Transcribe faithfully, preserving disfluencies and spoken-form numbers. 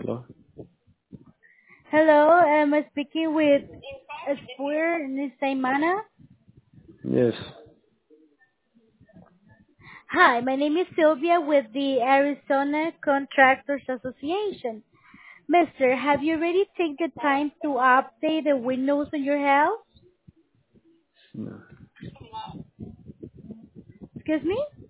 Hello? Hello, am I speaking with Spur Nisaimana? Yes. Hi, my name is Sylvia with the Arizona Contractors Association. Mister, have you already taken the time to update the windows in your house? No. Excuse me?